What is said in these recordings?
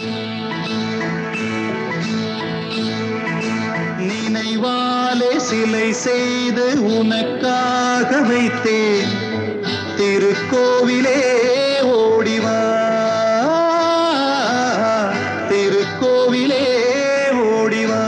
நினைவாலே சிலை செய்து உனக்காக வைத்தேன் திருக்கோவிலே ஓடிவா திருக்கோவிலே ஓடிவா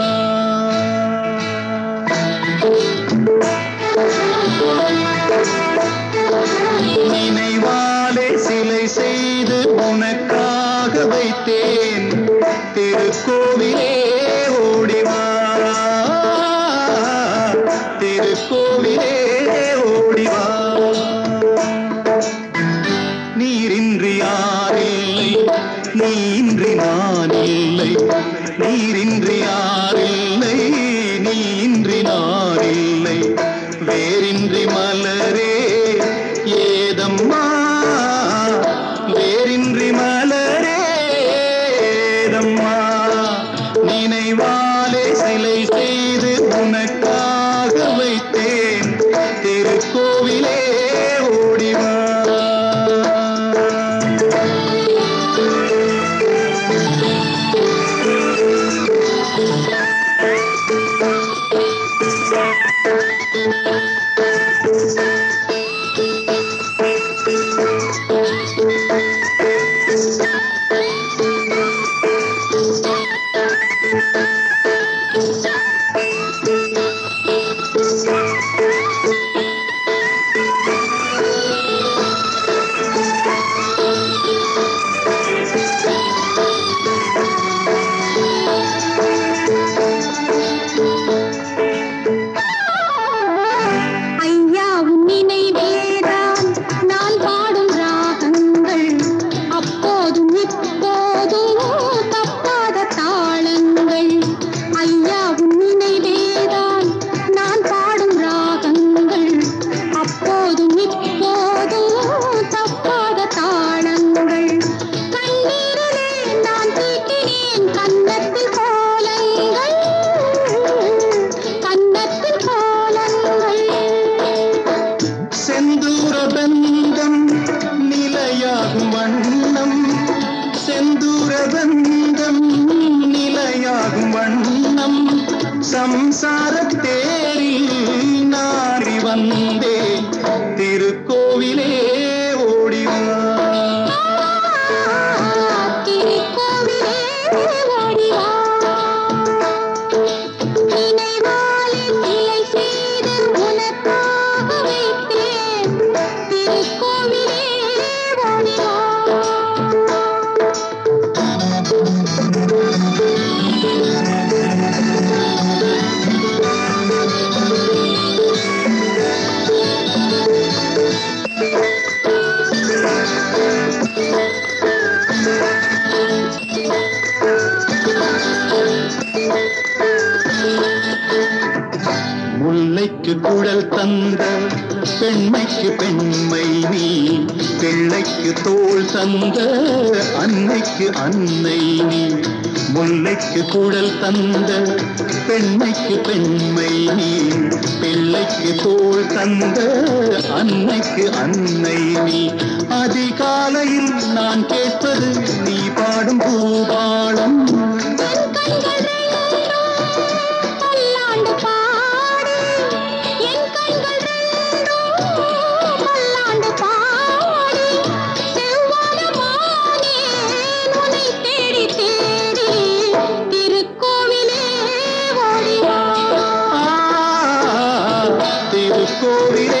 நினைவாலே சிலை செய்து உனக்காக வைத்தேன் திருக்கோவிலே ஓடிவா திருக்கோவிலே ஓடிவா நீரின்றி யாரில்லை நீன்றி நான் இல்லை நீரின்றி யாரில்லை நீன்றி நான் இல்லை வேரின்றி மலரே ஏதம்மா வேரின்றி மலரே ஏதம்மா நினைவாலே சிலை செய்து உனக்காக வைத்தேன் திருக்கோவிலே ஓடிவா செந்தூரபந்தம் நிலையாகும் வண்ணம் சம்சாரத்தேரில் நாடி வந்தேன் திருக்கோவிலே ஓடிவா திருக்கோவிலே ஓடிவா நினைவாலே சிலை செய்து உனக்காக வைத்தேன் திருக்கோவிலே ஓடிவா முல்லைக்கு குழல் தந்த பெண்மைக்கு பெண்மை நீ பிள்ளைக்கு தோள் தந்த அன்னைக்கு அன்னை நீ முல்லைக்கு குழல் தந்த பெண்மைக்கு பெண்மை நீ பிள்ளைக்கு தோள் தந்த அன்னைக்கு அன்னை நீ அதிகாலையில் நான் கேட்பது நீ பாடும் பூபாலம் திருக்கோவிலே